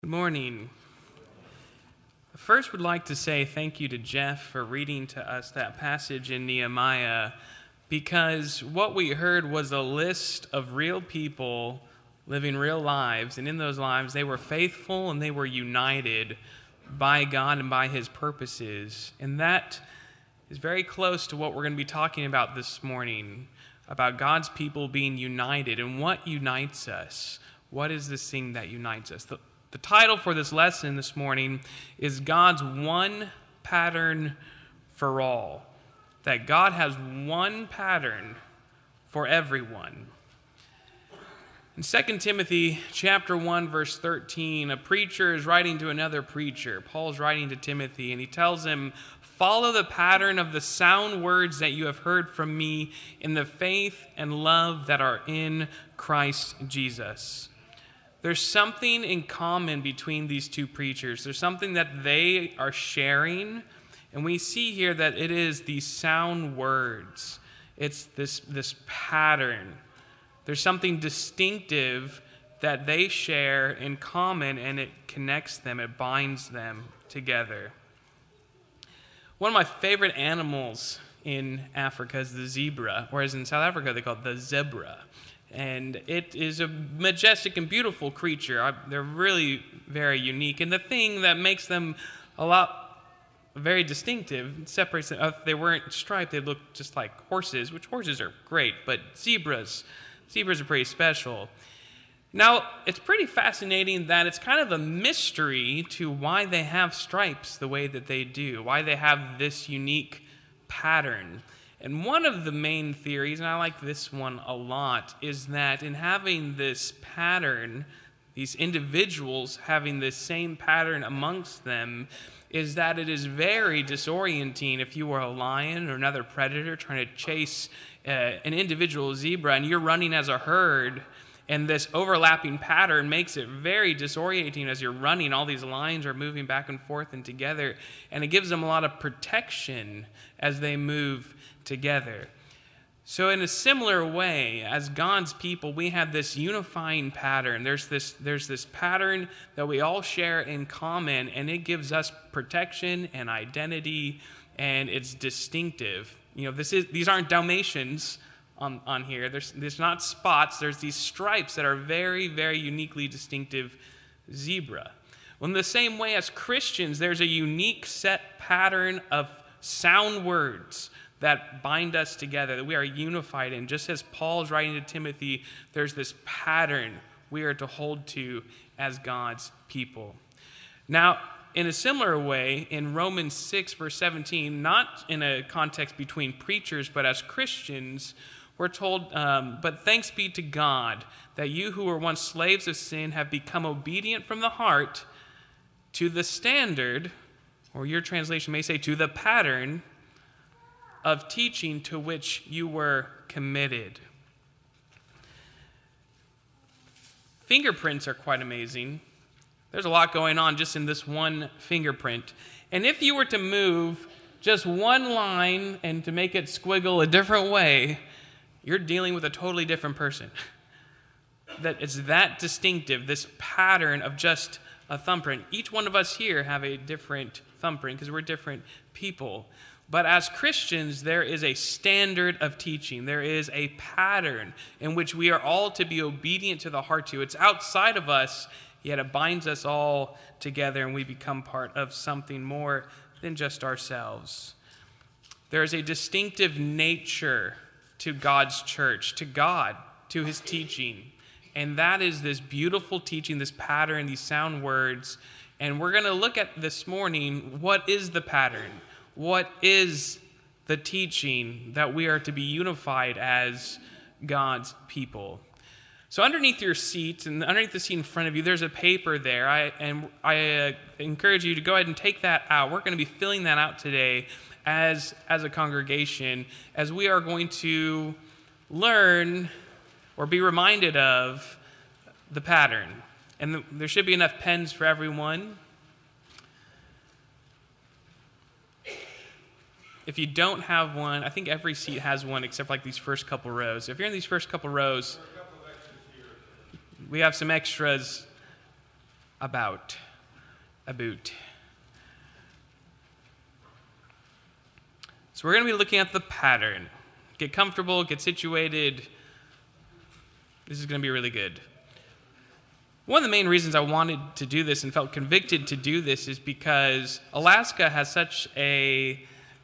Good morning. First, would like to say thank you to Jeff for reading to us that passage in Nehemiah, because what we heard was a list of real people living real lives, and in those lives they were faithful and they were united by God and by His purposes. And that is very close to what we're going to be talking about this morning, about God's people being united and what unites us. What is this thing that unites us? The title for this lesson this morning is God's One Pattern for All. That God has one pattern for everyone. In 2 Timothy chapter 1, verse 13, a preacher is writing to another preacher. Paul's writing to Timothy, and he tells him, "Follow the pattern of the sound words that you have heard from me in the faith and love that are in Christ Jesus." There's something in common between these two preachers. There's something that they are sharing, and we see here that it is these sound words. It's this pattern. There's something distinctive that they share in common, and it connects them, it binds them together. One of my favorite animals in Africa is the zebra, whereas in South Africa they call it the zebra. And it is a majestic and beautiful creature. They're really very unique. And the thing that makes them very distinctive, separates them, if they weren't striped, they'd look just like horses, which horses are great, but zebras are pretty special. Now, it's pretty fascinating that it's kind of a mystery to why they have stripes the way that they do, why they have this unique pattern. And one of the main theories, and I like this one a lot, is that in having this pattern, these individuals having this same pattern amongst them, is that it is very disorienting if you were a lion or another predator trying to chase an individual zebra and you're running as a herd, and this overlapping pattern makes it very disorienting as you're running. All these lines are moving back and forth and together, and it gives them a lot of protection as they move together. So in a similar way, as God's people, we have this unifying pattern. There's this pattern that we all share in common, and it gives us protection and identity, and it's distinctive. You know, these aren't Dalmatians on here. There's not spots. There's these stripes that are very, very uniquely distinctive zebra. Well, in the same way as Christians, there's a unique set pattern of sound words that bind us together, that we are unified in. Just as Paul's writing to Timothy, there's this pattern we are to hold to as God's people. Now, in a similar way, in Romans 6, verse 17, not in a context between preachers, but as Christians, we're told, "But thanks be to God that you who were once slaves of sin have become obedient from the heart to the standard," or your translation may say, "to the pattern of teaching to which you were committed." Fingerprints are quite amazing. There's a lot going on just in this one fingerprint. And if you were to move just one line and to make it squiggle a different way, you're dealing with a totally different person. That it's that distinctive, this pattern of just a thumbprint. Each one of us here have a different thumbprint because we're different people. But as Christians, there is a standard of teaching. There is a pattern in which we are all to be obedient to the heart to. It's outside of us, yet it binds us all together, and we become part of something more than just ourselves. There is a distinctive nature to God's church, to God, to His teaching. And that is this beautiful teaching, this pattern, these sound words. And we're going to look at this morning, what is the pattern? What is the teaching that we are to be unified as God's people? So underneath your seat, and underneath the seat in front of you, there's a paper there. I encourage you to go ahead and take that out. We're going to be filling that out today as a congregation, as we are going to learn or be reminded of the pattern. And there should be enough pens for everyone. If you don't have one, I think every seat has one except for like these first couple rows. If you're in these first couple rows, we have some extras about. So we're going to be looking at the pattern. Get comfortable, get situated. This is going to be really good. One of the main reasons I wanted to do this and felt convicted to do this is because Alaska has such a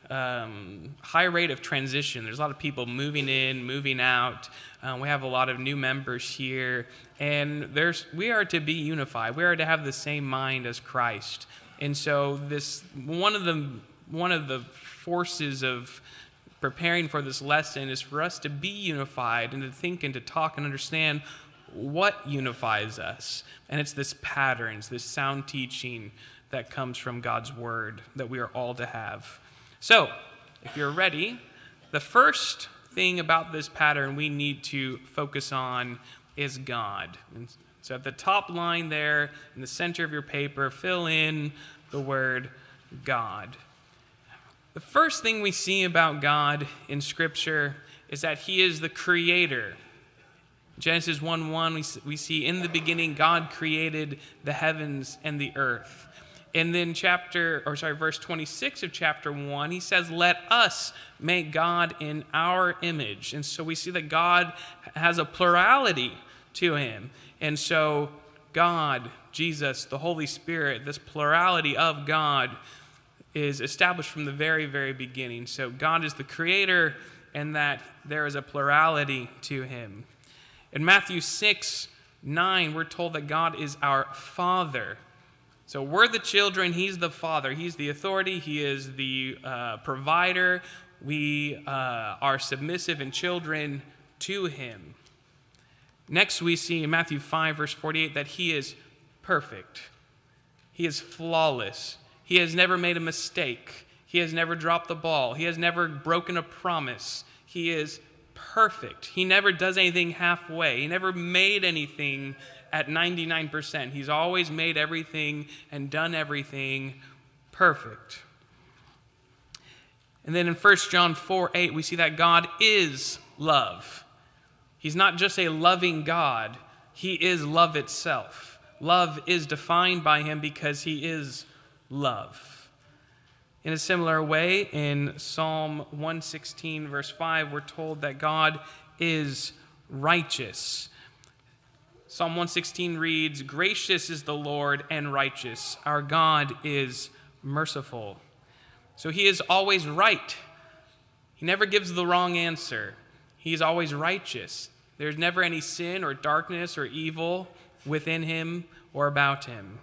high rate of transition. There's a lot of people moving in, moving out. We have a lot of new members here, and we are to be unified. We are to have the same mind as Christ. And so this one of the forces of preparing for this lesson is for us to be unified and to think and to talk and understand what unifies us. And it's this patterns, this sound teaching that comes from God's word that we are all to have. So, if you're ready, the first thing about this pattern we need to focus on is God. And so at the top line there, in the center of your paper, fill in the word God. The first thing we see about God in Scripture is that He is the Creator. Genesis 1:1, we see in the beginning God created the heavens and the earth. And then verse 26 of chapter 1, he says, let us make God in our image. And so we see that God has a plurality to him. And so God, Jesus, the Holy Spirit, this plurality of God is established from the very, very beginning. So God is the creator, and that there is a plurality to him. In Matthew 6:9, we're told that God is our Father. So we're the children, he's the Father. He's the authority, he is the provider. We are submissive and children to him. Next, we see in Matthew 5, verse 48, that he is perfect. He is flawless. He has never made a mistake. He has never dropped the ball. He has never broken a promise. He is perfect. He never does anything halfway. He never made anything at 99%. He's always made everything and done everything perfect. And then in 1 John 4:8, we see that God is love. He's not just a loving God. He is love itself. Love is defined by him because he is love. In a similar way, in Psalm 116, verse 5, we're told that God is righteous. Psalm 116 reads, gracious is the Lord and righteous. Our God is merciful. So he is always right. He never gives the wrong answer. He is always righteous. There's never any sin or darkness or evil within him or about him.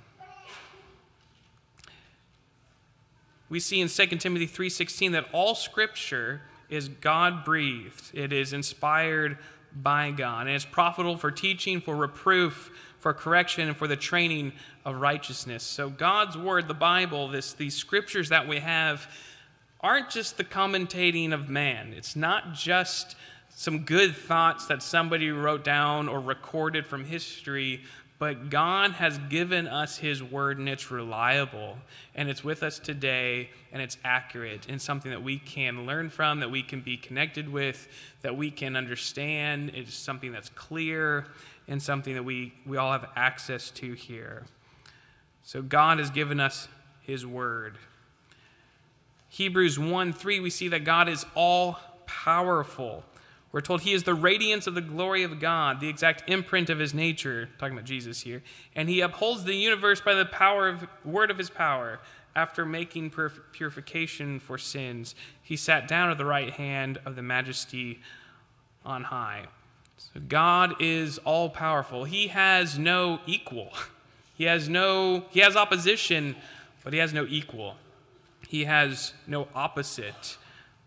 We see in 2 Timothy 3:16 that all Scripture is God-breathed. It is inspired by God, and it's profitable for teaching, for reproof, for correction, and for the training of righteousness. So God's Word, the Bible, these Scriptures that we have, aren't just the commentating of man. It's not just some good thoughts that somebody wrote down or recorded from history, but God has given us his word, and it's reliable, and it's with us today, and it's accurate, and something that we can learn from, that we can be connected with, that we can understand. It's something that's clear, and something that we all have access to here. So God has given us his word. Hebrews 1:3, we see that God is all-powerful. We're told he is the radiance of the glory of God, the exact imprint of his nature, talking about Jesus here, and he upholds the universe by the word of his power. After making purification for sins, he sat down at the right hand of the majesty on high. So God is all-powerful. He has no equal. He has opposition, but he has no equal. He has no opposite.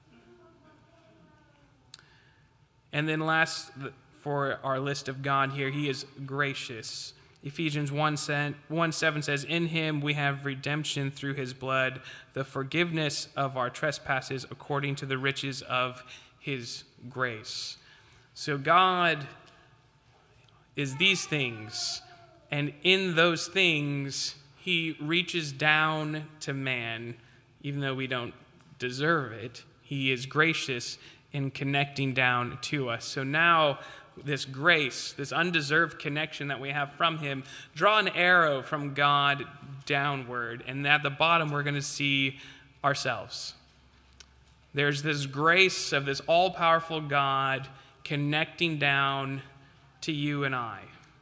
And then last, for our list of God here, he is gracious. Ephesians 1:7 says, in him we have redemption through his blood, the forgiveness of our trespasses according to the riches of his grace. So God is these things, and in those things he reaches down to man, even though we don't deserve it. He is gracious in connecting down to us. So now this grace, this undeserved connection that we have from him, draw an arrow from God downward. And at the bottom, we're going to see ourselves. There's this grace of this all-powerful God connecting down to you and I.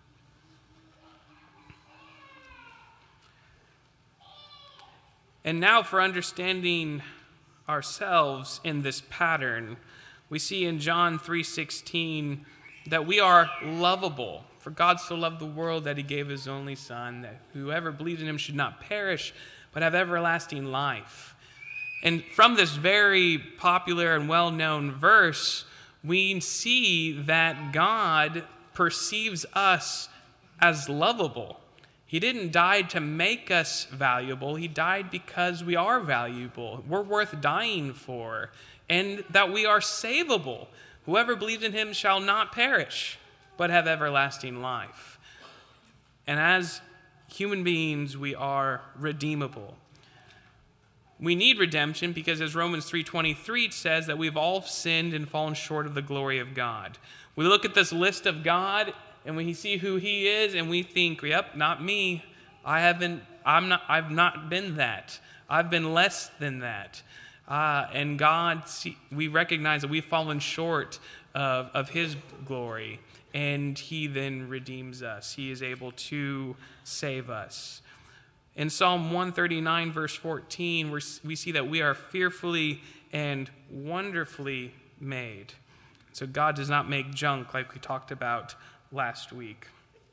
And now for understanding ourselves in this pattern, we see in John 3:16 that we are lovable. For God so loved the world that he gave his only Son, that whoever believes in him should not perish, but have everlasting life. And from this very popular and well-known verse, we see that God perceives us as lovable. He didn't die to make us valuable. He died because we are valuable. We're worth dying for. And that we are savable. Whoever believes in him shall not perish, but have everlasting life. And as human beings, we are redeemable. We need redemption because, as Romans 3:23 says, that we've all sinned and fallen short of the glory of God. We look at this list of God and we see who he is, and we think, yep, not me. I've not been that. I've been less than that. And God, we recognize that we've fallen short of his glory, and he then redeems us. He is able to save us. In Psalm 139, verse 14, we see that we are fearfully and wonderfully made. So God does not make junk like we talked about last week.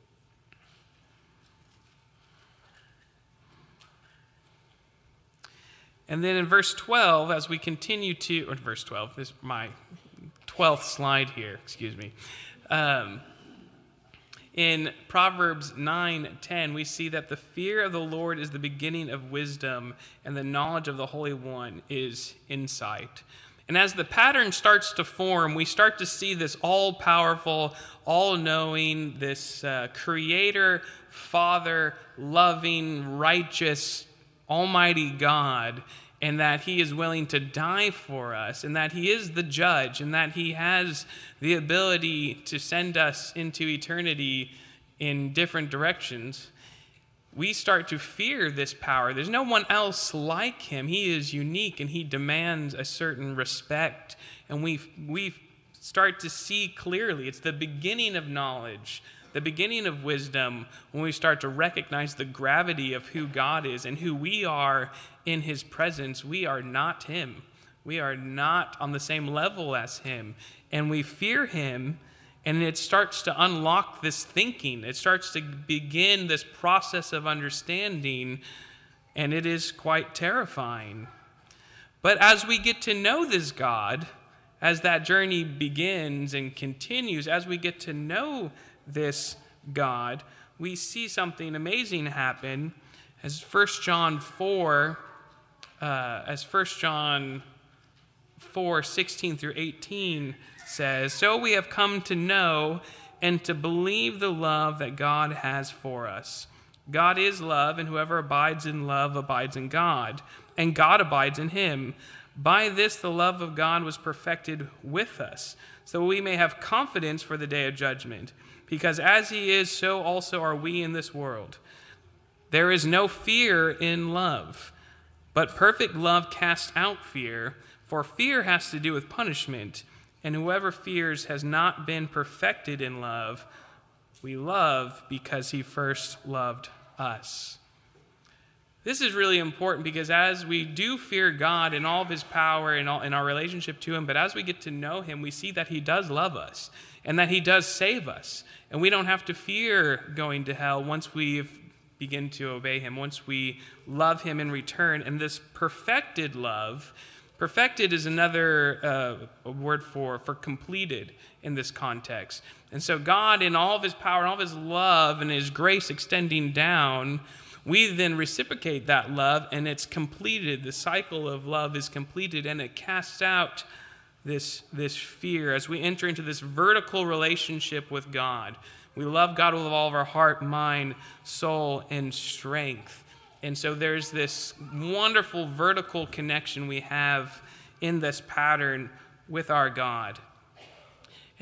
And then in verse 12, as we continue to, or verse 12, this is my 12th slide here, excuse me. In Proverbs 9:10, we see that the fear of the Lord is the beginning of wisdom, and the knowledge of the Holy One is insight. And as the pattern starts to form, we start to see this all-powerful, all-knowing, this creator, father, loving, righteous, almighty God, and that he is willing to die for us, and that he is the judge, and that he has the ability to send us into eternity in different directions. We start to fear this power. There's no one else like him. He is unique, and he demands a certain respect. And we start to see clearly. It's the beginning of knowledge, the beginning of wisdom, when we start to recognize the gravity of who God is and who we are in his presence. We are not him. We are not on the same level as him. And we fear him. And it starts to unlock this thinking. It starts to begin this process of understanding, and it is quite terrifying. But as we get to know this God, as that journey begins and continues, as we get to know this God, we see something amazing happen. As 1 John 4:16 through 18 says, "So we have come to know and to believe the love that God has for us. God is love, and whoever abides in love abides in God, and God abides in him. By this the love of God was perfected with us, so we may have confidence for the day of judgment. Because as he is, so also are we in this world. There is no fear in love, but perfect love casts out fear, for fear has to do with punishment. And whoever fears has not been perfected in love. We love because he first loved us." This is really important because as we do fear God in all of his power and in our relationship to him, but as we get to know him, we see that he does love us and that he does save us. And we don't have to fear going to hell once we begin to obey him, once we love him in return. And this perfected love, perfected is another word for completed in this context. And so God, in all of his power and all of his love and his grace extending down, we then reciprocate that love, and it's completed. The cycle of love is completed, and it casts out this fear as we enter into this vertical relationship with God. We love God with all of our heart, mind, soul, and strength. And so there's this wonderful vertical connection we have in this pattern with our God.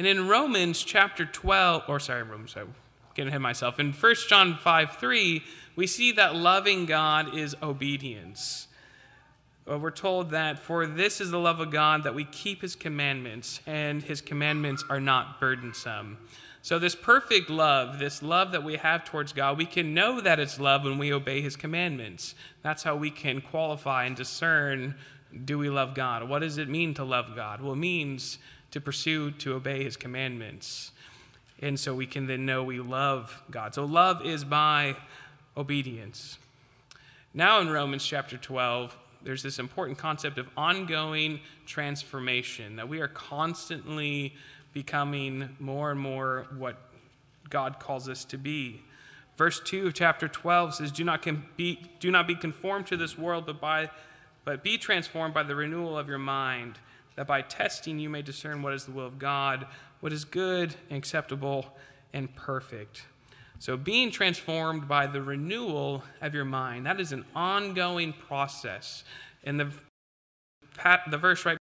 And in Romans chapter 12, getting ahead of myself. In 1 John 5:3, we see that loving God is obedience. We're told that, for this is the love of God, that we keep his commandments, and his commandments are not burdensome. So this perfect love, this love that we have towards God, we can know that it's love when we obey his commandments. That's how we can qualify and discern, do we love God? What does it mean to love God? Well, it means to pursue, to obey his commandments. And so we can then know we love God. So love is by obedience. Now in Romans chapter 12, there's this important concept of ongoing transformation, that we are constantly becoming more and more what God calls us to be. Verse 2 of chapter 12 says, do not be conformed to this world, but be transformed by the renewal of your mind, that by testing you may discern what is the will of God, what is good and acceptable and perfect. So being transformed by the renewal of your mind, that is an ongoing process. And the verse right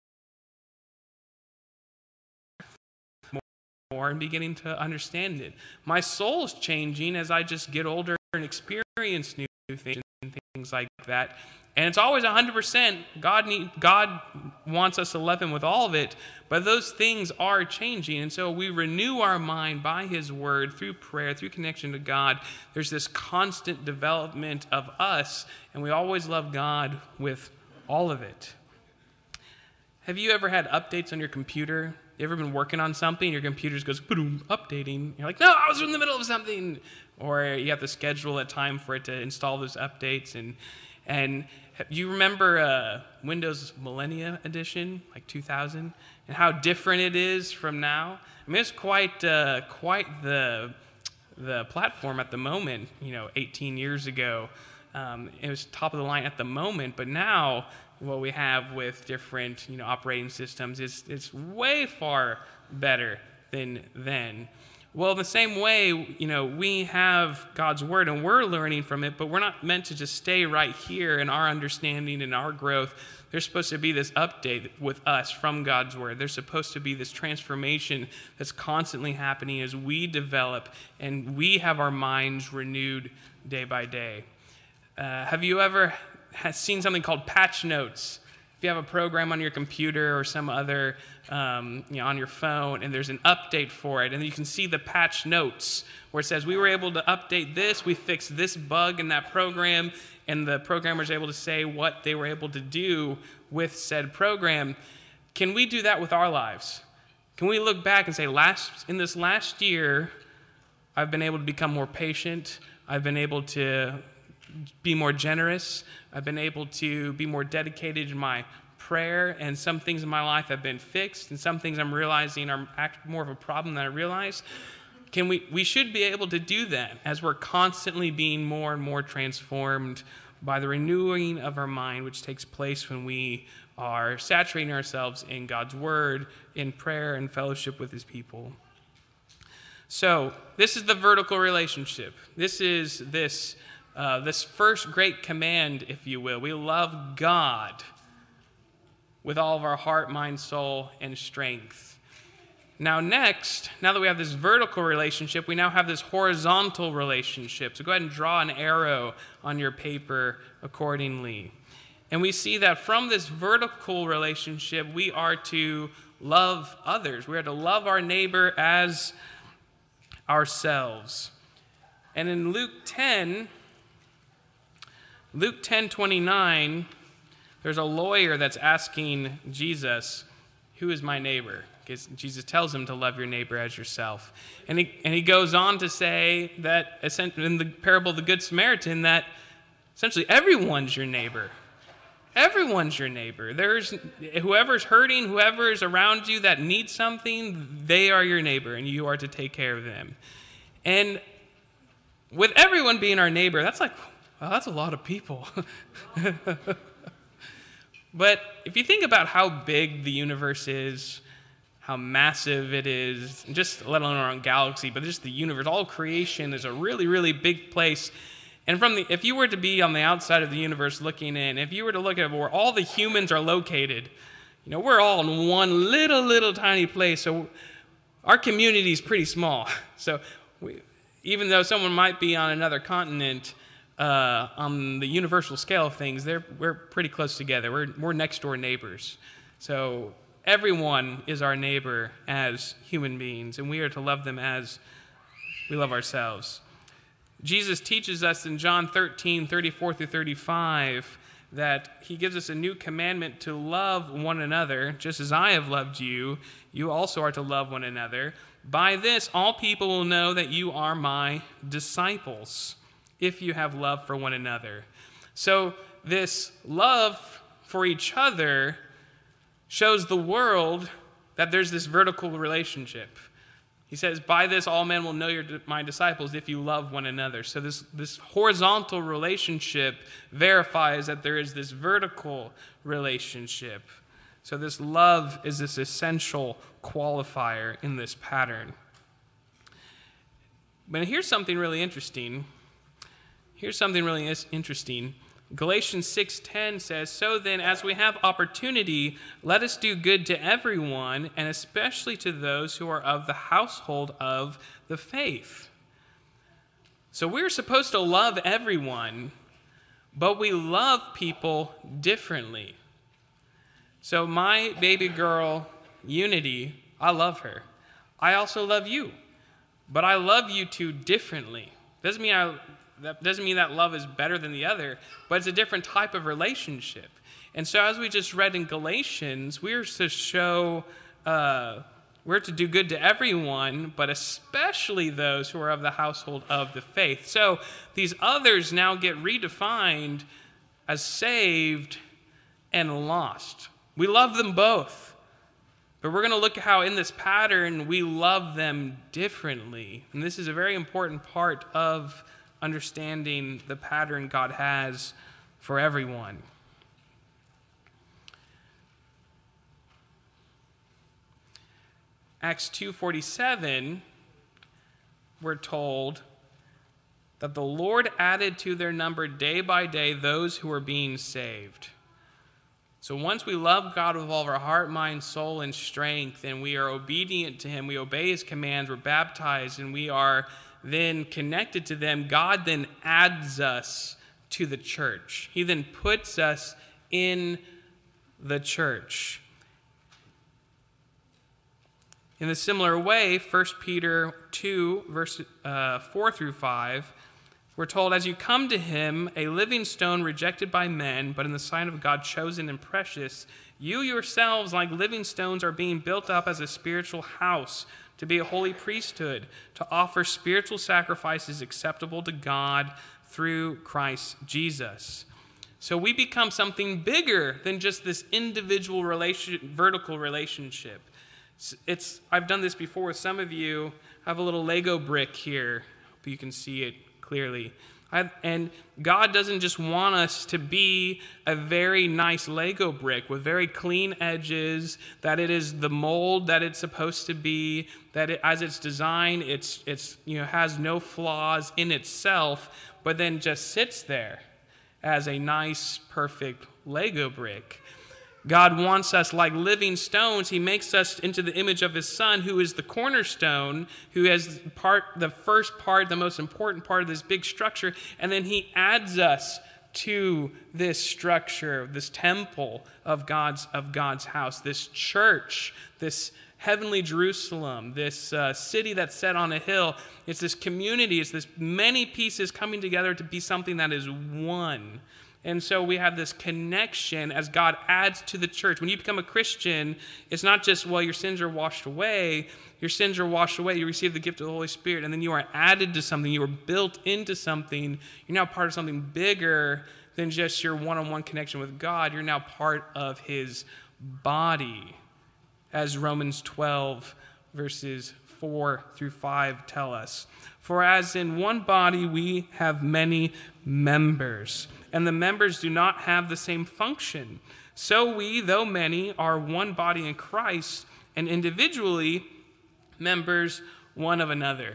more and beginning to understand it. My soul is changing as I just get older and experience new things and things like that. And it's always 100%. God wants us to love him with all of it, but those things are changing. And so we renew our mind by his word, through prayer, through connection to God. There's this constant development of us, and we always love God with all of it. Have you ever had updates on your computer? You ever been working on something, your computer just goes, boom, updating. You're like, no, I was in the middle of something. Or you have to schedule a time for it to install those updates. And you remember Windows Millennia Edition, like 2000, and how different it is from now? I mean, it's quite the platform at the moment. 18 years ago, it was top of the line at the moment, but now what we have with different operating systems is way far better than then. Well, in the same way, we have God's word and we're learning from it, but we're not meant to just stay right here in our understanding and our growth. There's supposed to be this update with us from God's word. There's supposed to be this transformation that's constantly happening as we develop and we have our minds renewed day by day. Have you ever seen something called patch notes? If you have a program on your computer or some other, on your phone, and there's an update for it, and you can see the patch notes where it says, we were able to update this, we fixed this bug in that program, and the programmer is able to say what they were able to do with said program. Can we do that with our lives? Can we look back and say, in this last year, I've been able to become more patient, I've been able to be more generous, I've been able to be more dedicated in my prayer, and some things in my life have been fixed, and some things I'm realizing are more of a problem than I realized. We should be able to do that as we're constantly being more and more transformed by the renewing of our mind, which takes place when we are saturating ourselves in God's word, in prayer, and fellowship with his people. So this is the vertical relationship. This is this first great command, if you will. We love God with all of our heart, mind, soul, and strength. Now that we have this vertical relationship, we now have this horizontal relationship. So go ahead and draw an arrow on your paper accordingly. And we see that from this vertical relationship, we are to love others. We are to love our neighbor as ourselves. And in Luke 10:29, there's a lawyer that's asking Jesus, who is my neighbor? Because Jesus tells him to love your neighbor as yourself. And he goes on to say that in the parable of the Good Samaritan, that essentially everyone's your neighbor. Everyone's your neighbor. There's whoever's hurting, whoever's around you that needs something, they are your neighbor, and you are to take care of them. And with everyone being our neighbor, that's like, wow, that's a lot of people. But if you think about how big the universe is, how massive it is, just let alone our own galaxy, but just the universe, all creation is a really, really big place. And if you were to be on the outside of the universe looking in, if you were to look at where all the humans are located, we're all in one little tiny place. So Our community is pretty small. So even though someone might be on another continent, on the universal scale of things, we're pretty close together. We're next door neighbors. So everyone is our neighbor as human beings, and we are to love them as we love ourselves. Jesus teaches us in John 13:34-35, that he gives us a new commandment to love one another. Just as I have loved you, you also are to love one another. By this, all people will know that you are my disciples, if you have love for one another. So this love for each other shows the world that there's this vertical relationship. He says, by this all men will know you're my disciples if you love one another. So this horizontal relationship verifies that there is this vertical relationship. So this love is this essential qualifier in this pattern. But here's something really interesting. Galatians 6:10 says, so then, as we have opportunity, let us do good to everyone, and especially to those who are of the household of the faith. So we're supposed to love everyone, but we love people differently. So my baby girl, Unity, I love her. I also love you, but I love you two differently. That doesn't mean that love is better than the other, but it's a different type of relationship. And so as we just read in Galatians, we're to do good to everyone, but especially those who are of the household of the faith. So these others now get redefined as saved and lost. We love them both, but we're going to look at how in this pattern we love them differently. And this is a very important part of understanding the pattern God has for everyone. Acts 2:47, we're told that the Lord added to their number day by day those who were being saved. So once we love God with all of our heart, mind, soul, and strength, and we are obedient to him, we obey his commands, we're baptized, and we are then connected to them, God then adds us to the church. He then puts us in the church. In a similar way, 1 Peter 2, verse 4-5, we're told, as you come to him, a living stone rejected by men, but in the sight of God chosen and precious, you yourselves, like living stones, are being built up as a spiritual house, to be a holy priesthood, to offer spiritual sacrifices acceptable to God through Christ Jesus. So we become something bigger than just this individual vertical relationship. I've done this before with some of you. I have a little Lego brick here. Hope you can see it clearly. And God doesn't just want us to be a very nice Lego brick with very clean edges, that it is the mold that it's supposed to be, that as it's designed, it's has no flaws in itself, but then just sits there as a nice, perfect Lego brick. God wants us like living stones. He makes us into the image of his Son, who is the cornerstone, who has the first part, the most important part of this big structure, and then he adds us to this structure, this temple of God's house, this church, this heavenly Jerusalem, this city that's set on a hill. It's this community. It's this many pieces coming together to be something that is one. And so we have this connection as God adds to the church. When you become a Christian, it's not just, well, your sins are washed away. Your sins are washed away. You receive the gift of the Holy Spirit, and then you are added to something. You are built into something. You're now part of something bigger than just your one-on-one connection with God. You're now part of his body, as Romans 12, verses 4-5 tell us. For as in one body we have many members, and the members do not have the same function, so we, though many, are one body in Christ, and individually members one of another.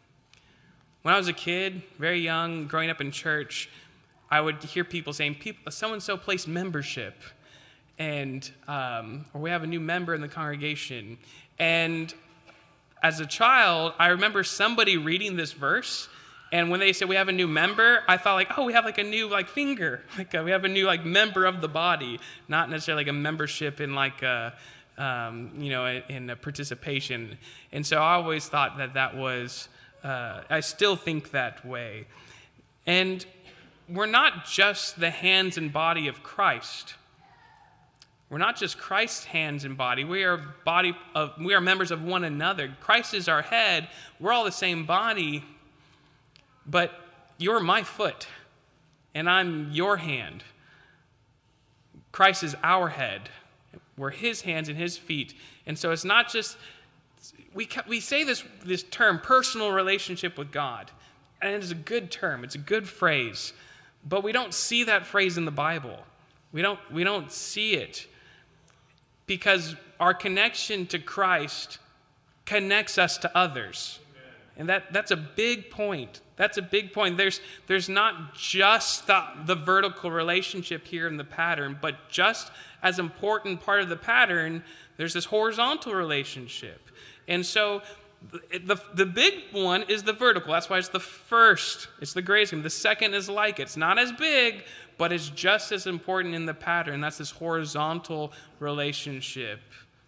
When I was a kid, very young, growing up in church, I would hear people saying, so-and-so placed membership, and or we have a new member in the congregation. And as a child, I remember somebody reading this verse, and when they said we have a new member, I thought like, oh, we have like a new like finger, we have a new like member of the body, not necessarily like a membership in like a, in a participation. And so I always thought that was, I still think that way. And we're not just the hands and body of Christ. We're not just Christ's hands and body. We are members of one another. Christ is our head. We're all the same body. But you're my foot, and I'm your hand. Christ is our head. We're his hands and his feet. And so it's not just, we say this term, personal relationship with God. And it is a good term. It's a good phrase. But we don't see that phrase in the Bible. We don't see it. Because our connection to Christ connects us to others. And that's a big point. That's a big point. There's not just the vertical relationship here in the pattern, but just as important part of the pattern, there's this horizontal relationship. And so the big one is the vertical. That's why it's the first. It's the greatest. The second is like it. It's not as big, but it's just as important in the pattern. That's this horizontal relationship.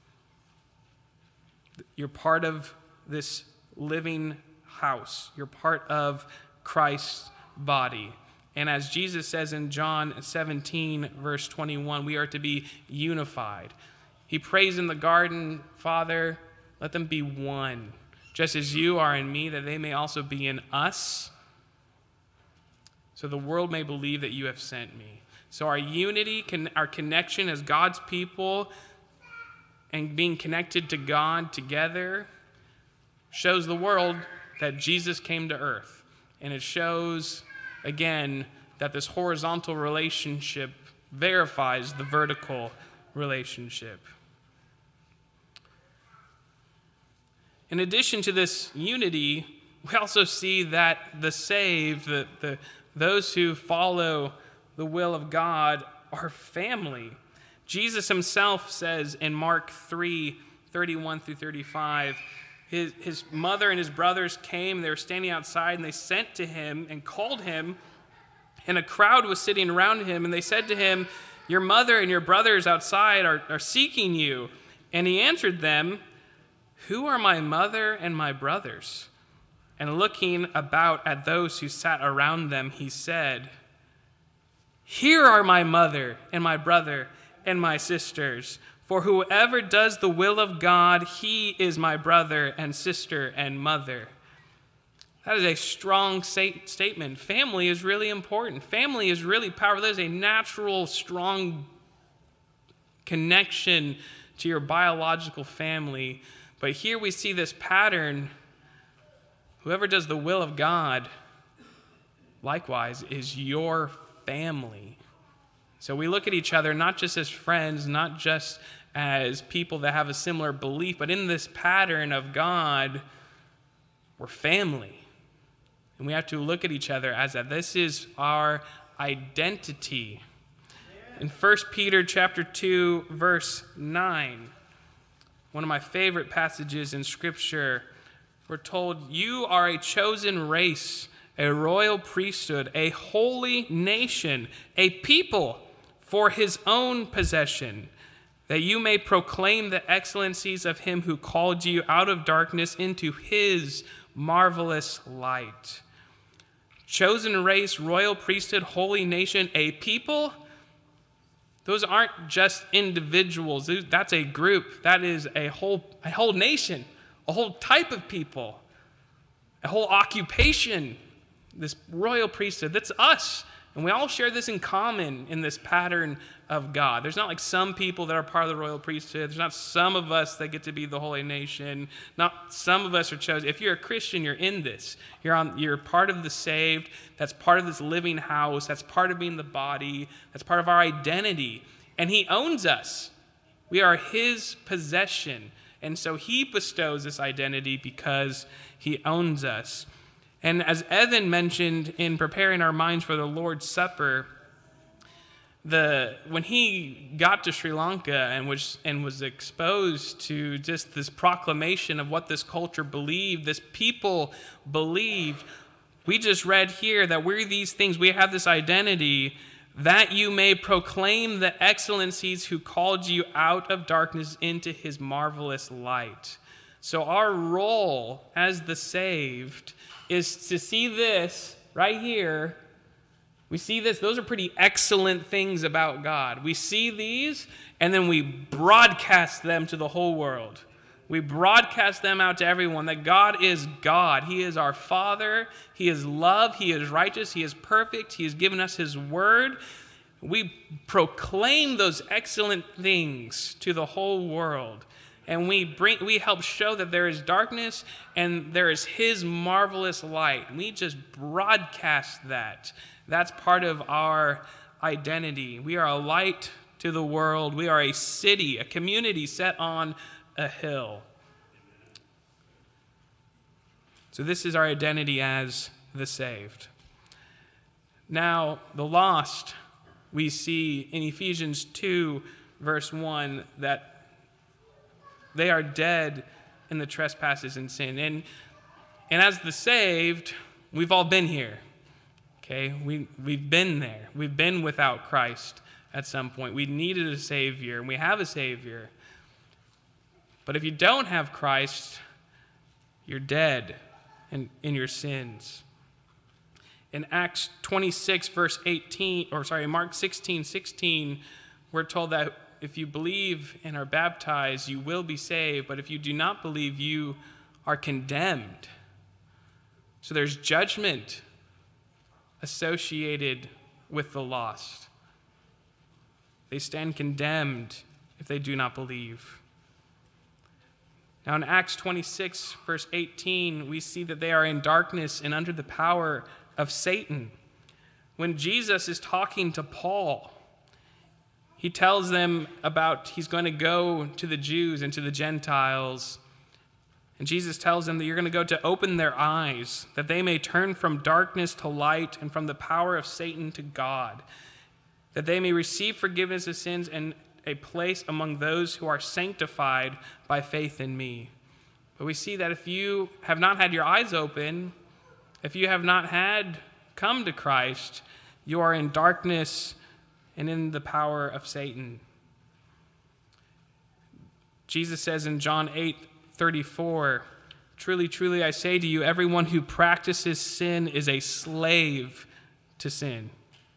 You're part of this living house. You're part of Christ's body. And as Jesus says in John 17, verse 21, we are to be unified. He prays in the garden, Father, let them be one, just as you are in me, that they may also be in us, so the world may believe that you have sent me. So our unity, our connection as God's people and being connected to God together shows the world that Jesus came to earth. And it shows, again, that this horizontal relationship verifies the vertical relationship. In addition to this unity, we also see that the saved, those who follow the will of God, are family. Jesus himself says in Mark 3:31 through 35, his mother and his brothers came, they were standing outside, and they sent to him and called him, and a crowd was sitting around him, and they said to him, your mother and your brothers outside are seeking you. And he answered them, who are my mother and my brothers? And looking about at those who sat around them, he said, here are my mother and my brother and my sisters. For whoever does the will of God, he is my brother and sister and mother. That is a strong statement. Family is really important. Family is really powerful. There's a natural, strong connection to your biological family. But here we see this pattern. Whoever does the will of God, likewise, is your family. So we look at each other not just as friends, not just as people that have a similar belief, but in this pattern of God, we're family. And we have to look at each other as that. This is our identity. In 1 Peter chapter 2, verse 9, one of my favorite passages in Scripture, we're told, you are a chosen race, a royal priesthood, a holy nation, a people for his own possession, that you may proclaim the excellencies of him who called you out of darkness into his marvelous light. Chosen race, royal priesthood, holy nation, a people. Those aren't just individuals. That's a group. That is a whole nation, a whole type of people, a whole occupation. This royal priesthood, that's us. And we all share this in common in this pattern of God. There's not like some people that are part of the royal priesthood. There's not some of us that get to be the holy nation. Not some of us are chosen. If you're a Christian, you're in this. You're part of the saved. That's part of this living house. That's part of being the body. That's part of our identity. And he owns us. We are his possession. And so he bestows this identity because he owns us. And as Evan mentioned in preparing our minds for the Lord's Supper, When he got to Sri Lanka and was exposed to just this proclamation of what this culture believed, this people believed, we just read here that we're these things, we have this identity, that you may proclaim the excellencies who called you out of darkness into his marvelous light. So our role as the saved is to see this right here. We see this. Those are pretty excellent things about God. We see these, and then we broadcast them to the whole world. We broadcast them out to everyone that God is God. He is our Father. He is love. He is righteous. He is perfect. He has given us his word. We proclaim those excellent things to the whole world. And we help show that there is darkness and there is his marvelous light. We just broadcast that. That's part of our identity. We are a light to the world. We are a city, a community set on a hill. So this is our identity as the saved. Now, the lost, we see in Ephesians 2, verse 1, that they are dead in the trespasses and sin. And as the saved, we've all been here. Okay, we've been there. We've been without Christ at some point. We needed a Savior, and we have a Savior. But if you don't have Christ, you're dead in your sins. In Acts 26, verse 18, Mark 16:16, we're told that if you believe and are baptized, you will be saved. But if you do not believe, you are condemned. So there's judgment associated with the lost. They stand condemned if they do not believe. Now in Acts 26, verse 18, we see that they are in darkness and under the power of Satan. When Jesus is talking to Paul, he tells them about he's going to go to the Jews and to the Gentiles. And Jesus tells them that you're going to go to open their eyes, that they may turn from darkness to light and from the power of Satan to God, that they may receive forgiveness of sins and a place among those who are sanctified by faith in me. But we see that if you have not had your eyes open, if you have not come to Christ, you are in darkness and in the power of Satan. Jesus says in John 8:34, truly, truly, I say to you, everyone who practices sin is a slave to sin.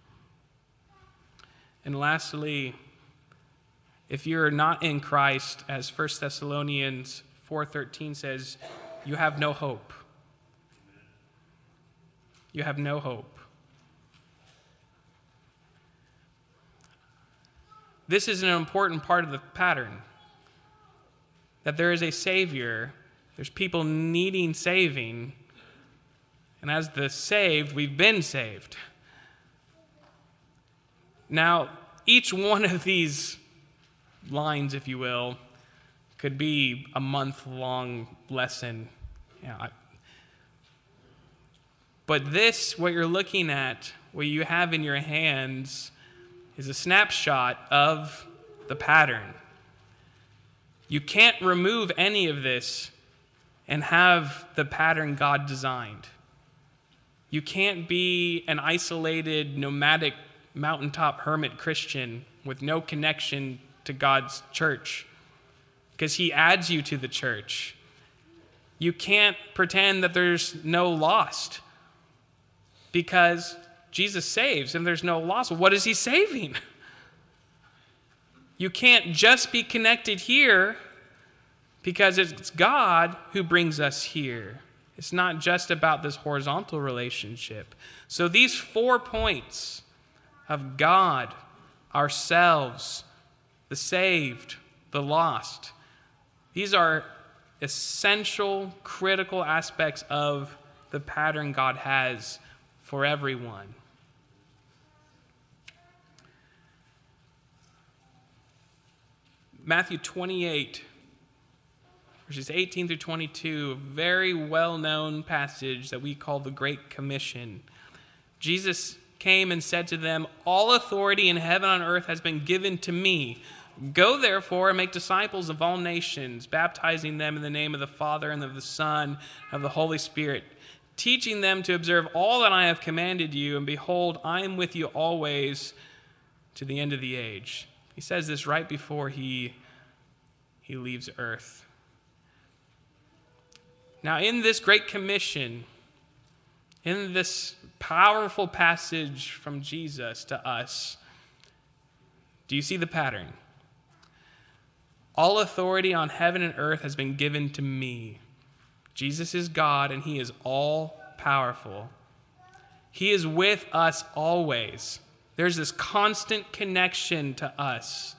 And lastly, if you're not in Christ, as 1 Thessalonians 4:13 says, you have no hope. You have no hope. This is an important part of the pattern. That there is a Savior, there's people needing saving, and as the saved, we've been saved. Now, each one of these lines, if you will, could be a month-long lesson. But this, what you're looking at, what you have in your hands, is a snapshot of the pattern. You can't remove any of this and have the pattern God designed. You can't be an isolated, nomadic, mountaintop hermit Christian with no connection to God's church, because he adds you to the church. You can't pretend that there's no lost, because Jesus saves and there's no loss. What is he saving? You can't just be connected here, because it's God who brings us here. It's not just about this horizontal relationship. So these 4 points of God, ourselves, the saved, the lost, these are essential, critical aspects of the pattern God has for everyone. Matthew 28, verses 18 through 22, a very well-known passage that we call the Great Commission. Jesus came and said to them, "All authority in heaven and on earth has been given to me. Go therefore and make disciples of all nations, baptizing them in the name of the Father and of the Son and of the Holy Spirit, teaching them to observe all that I have commanded you, and behold, I am with you always to the end of the age." He says this right before he leaves earth. Now, in this great commission, in this powerful passage from Jesus to us, do you see the pattern? All authority on heaven and earth has been given to me. Jesus is God, and he is all powerful. He is with us always. There's this constant connection to us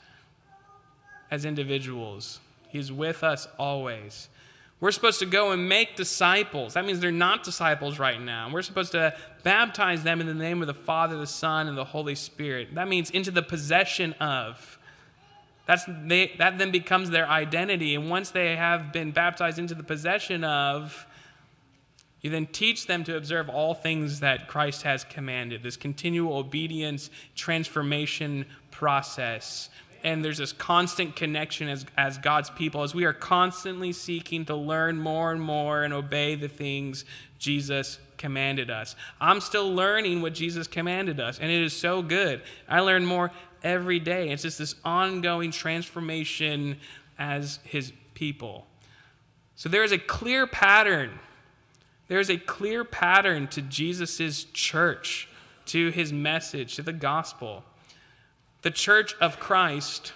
as individuals. He is with us always. We're supposed to go and make disciples. That means they're not disciples right now. We're supposed to baptize them in the name of the Father, the Son, and the Holy Spirit. That means into the possession of. That then becomes their identity. And once they have been baptized into the possession of, you then teach them to observe all things that Christ has commanded. This continual obedience, transformation process. And there's this constant connection as God's people, as we are constantly seeking to learn more and more and obey the things Jesus commanded us. I'm still learning what Jesus commanded us, and it is so good. I learn more every day. It's just this ongoing transformation as his people. So there is a clear pattern. There is a clear pattern to Jesus' church, to his message, to the gospel. The church of Christ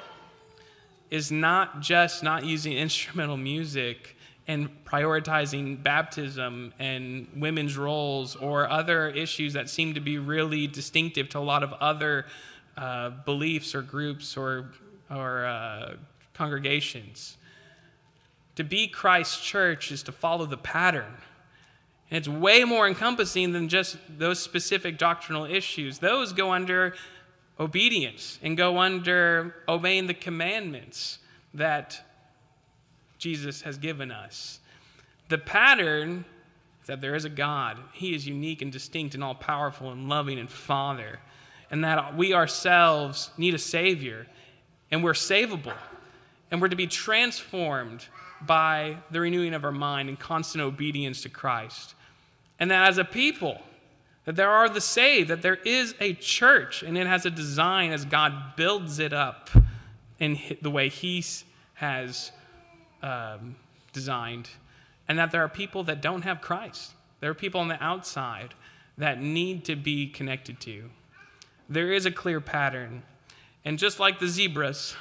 is not just not using instrumental music and prioritizing baptism and women's roles or other issues that seem to be really distinctive to a lot of other beliefs or groups or congregations. To be Christ's church is to follow the pattern. And it's way more encompassing than just those specific doctrinal issues. Those go under obedience and go under obeying the commandments that Jesus has given us. The pattern is that there is a God. He is unique and distinct and all-powerful and loving and Father. And that we ourselves need a Savior. And we're savable. And we're to be transformed by the renewing of our mind and constant obedience to Christ. And that as a people, that there are the saved, that there is a church, and it has a design as God builds it up in the way he has designed, and that there are people that don't have Christ. There are people on the outside that need to be connected to. There is a clear pattern. And just like the zebras,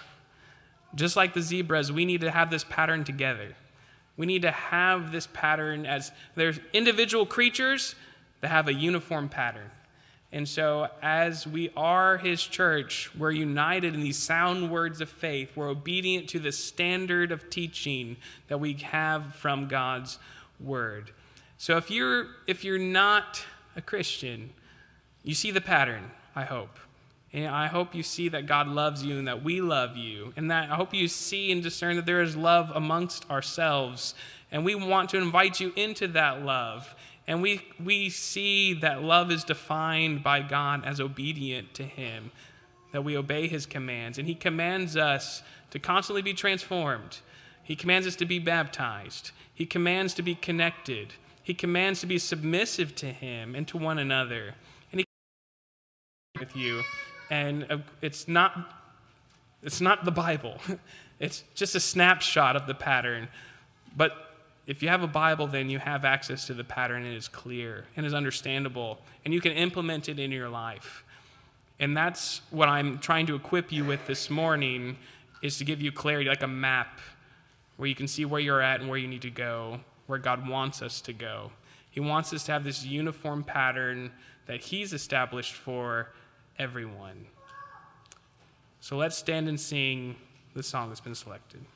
we need to have this pattern together. We need to have this pattern as there's individual creatures that have a uniform pattern. And so as we are his church, we're united in these sound words of faith. We're obedient to the standard of teaching that we have from God's word. So if you're not a Christian, you see the pattern, I hope. And I hope you see that God loves you and that we love you. And that I hope you see and discern that there is love amongst ourselves. And we want to invite you into that love. And we see that love is defined by God as obedient to him, that we obey his commands. And he commands us to constantly be transformed. He commands us to be baptized. He commands to be connected. He commands to be submissive to him and to one another. And he with you. And it's not the Bible. It's just a snapshot of the pattern. But if you have a Bible, then you have access to the pattern. It is clear and is understandable, and you can implement it in your life. And that's what I'm trying to equip you with this morning, is to give you clarity, like a map, where you can see where you're at and where you need to go, where God wants us to go. He wants us to have this uniform pattern that he's established for everyone. So let's stand and sing the song that's been selected.